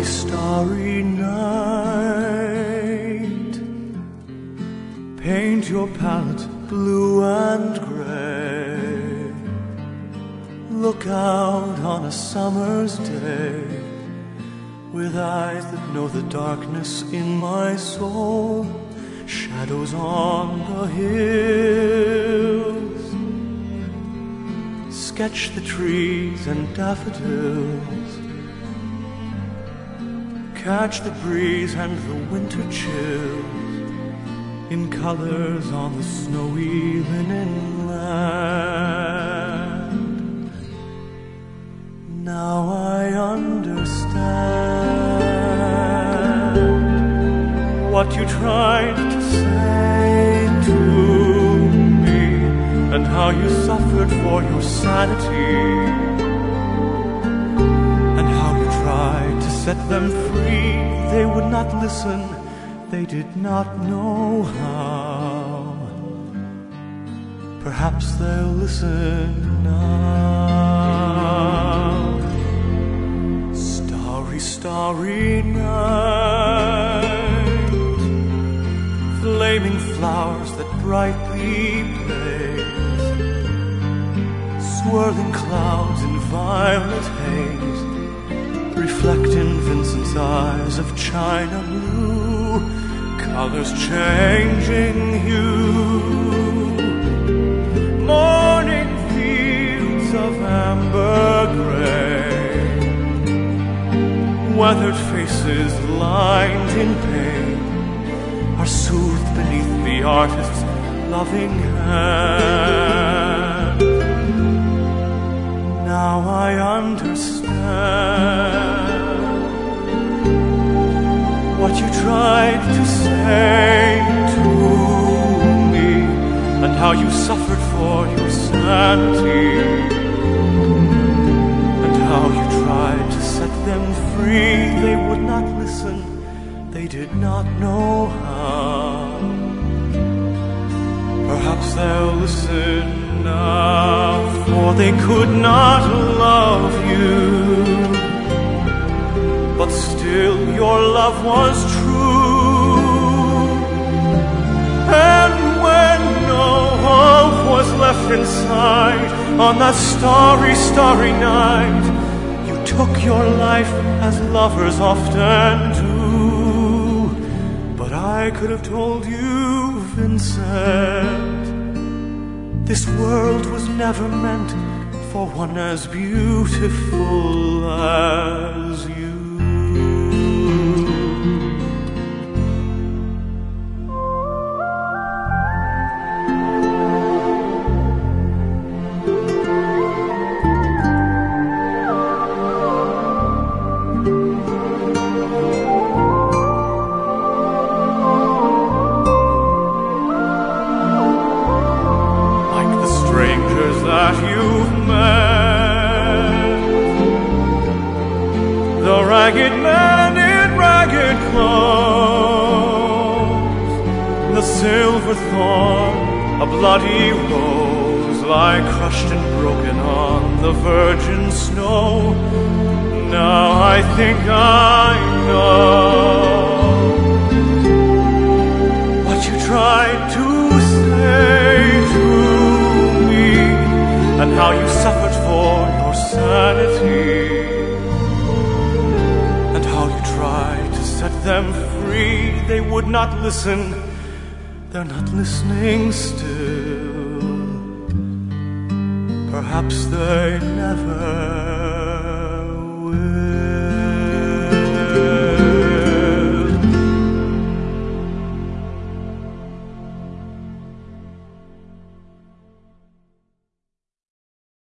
Starry, starry night, paint your palette blue and gray. Look out on a summer's day with eyes that know the darkness in my soul. Shadows on the hills, sketch the trees and daffodils, catch the breeze and the winter chills in colors on the snowy linen land. Now I understand what you tried to say to me, and how you suffered for your sanity, and how you tried to set them free. They would not listen, they did not know how. Perhaps they'll listen now. Starry, starry night, flaming flowers that brightly blaze, swirling clouds in violet haze, reflect in Vincent's eyes of china blue, colors changing hue. Morning fields of amber gray, weathered faces lined in pain are soothed beneath the artist's loving hand. Now I understand what you tried to say to me, and how you suffered for your sanity, and how you tried to set them free. They would not listen, they did not know how. Perhaps they'll listen now, for they could not love you, but still your love was true. And when no hope was left inside on that starry, starry night, you took your life as lovers often do. But I could have told you, Vincent, this world was never meant for one as beautiful as you. That you've met, the ragged man in ragged clothes, the silver thorn, a bloody rose, lie crushed and broken on the virgin snow. Now I think I know what you tried to say to me, and how you suffered for your sanity, and how you tried to set them free. They would not listen, they're not listening still. Perhaps they never will.